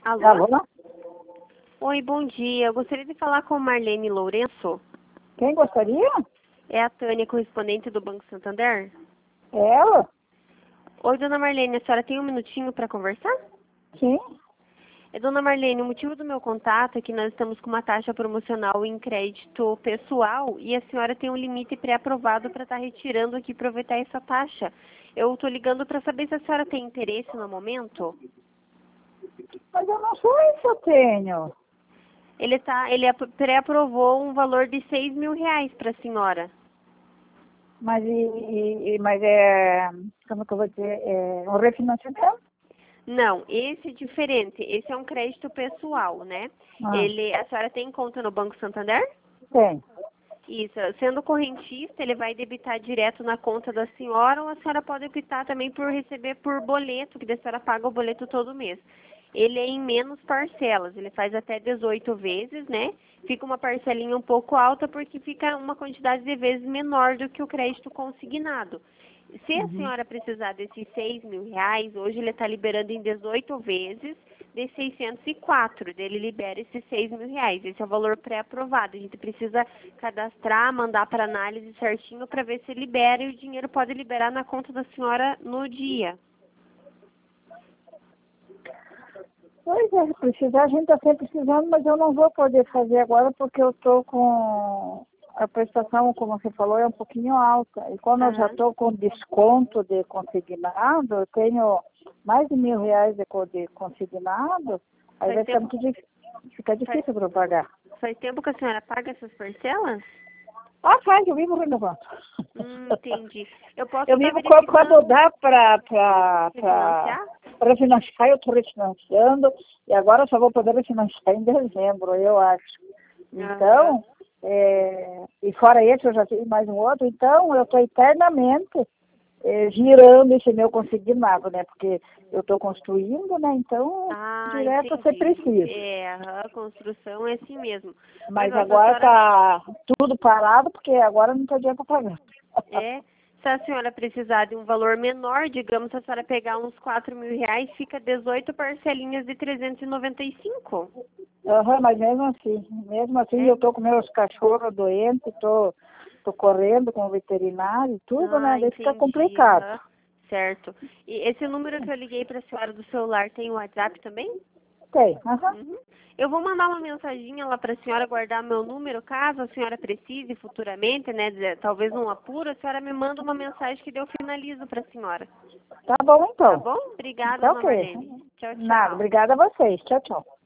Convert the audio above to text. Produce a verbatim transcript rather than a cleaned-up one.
Alô? Alô? Oi, bom dia. Eu gostaria de falar com Marlene Lourenço. Quem gostaria? É a Tânia, correspondente do Banco Santander? É ela? Oi, dona Marlene, a senhora tem um minutinho para conversar? Sim. É, dona Marlene, o motivo do meu contato é que nós estamos com uma taxa promocional em crédito pessoal e a senhora tem um limite pré-aprovado para estar retirando aqui e aproveitar essa taxa. Eu estou ligando para saber se a senhora tem interesse no momento. Mas eu não sei se eu tenho. Ele, tá, ele apro- pré-aprovou um valor de seis mil reais para a senhora. Mas, e, e- e- mas é, como que eu vou dizer, é um refinanciamento? Não, esse é diferente. Esse é um crédito pessoal, né? Ah, Ele, a senhora tem conta no Banco Santander? tem. Isso. Sendo correntista, ele vai debitar direto na conta da senhora ou a senhora pode optar também por receber por boleto, que daí a senhora paga o boleto todo mês. Ele é em menos parcelas, ele faz até dezoito vezes, né? Fica uma parcelinha um pouco alta porque fica uma quantidade de vezes menor do que o crédito consignado. Se a Uhum. senhora precisar desses seis mil reais, hoje ele está liberando em dezoito vezes de seiscentos e quatro. Ele libera esses seis mil reais. Esse é o valor pré-aprovado. A gente precisa cadastrar, mandar para análise certinho para ver se libera e o dinheiro pode liberar na conta da senhora no dia. Pois é, precisar, a gente está sempre precisando, mas eu não vou poder fazer agora porque eu estou com a prestação, como você falou, é um pouquinho alta. E como eu já Aham. estou com desconto de consignado, eu tenho mais de mil reais de, co- de consignado, aí Faz vai ficar tempo, muito difícil, fica faz, difícil para eu pagar. faz tempo que a senhora paga essas parcelas? Ah, faz, eu vivo renovando. Hum, entendi. Eu posso Eu estar vivo co- quando verificando dá para refinanciar? refinanciar, eu estou refinanciando, e agora eu só vou poder refinanciar em dezembro, eu acho. Aham. Então, é, e fora esse eu já tenho mais um outro, então eu estou eternamente é, girando esse meu consignado, né? Porque eu estou construindo, né? Então, Ah, direto você entendi. precisa. É, a construção é assim mesmo. Mas, Mas ó, se a agora senhora, está tudo parado, porque agora não tem dinheiro para pagar. é, se a senhora precisar de um valor menor, digamos, se a senhora pegar uns quatro mil reais, fica dezoito parcelinhas de trezentos e noventa e cinco. Aham, mas mesmo assim, mesmo assim É? eu tô com meus cachorros doentes, tô, tô correndo com o veterinário e tudo, Ah, né? Daí fica entendi. complicado. Aham. Certo. E esse número que eu liguei para a senhora do celular tem o WhatsApp também? Tem, aham. Uhum. Eu vou mandar uma mensaginha lá para a senhora guardar meu número, caso a senhora precise futuramente, né? de- Talvez um apuro, a senhora me manda uma mensagem que daí eu finalizo para a senhora. Tá bom Tá então. bom? Obrigada, Tá dona ok. Marlene. Tchau, Nada, tchau. obrigada a vocês. Tchau, tchau.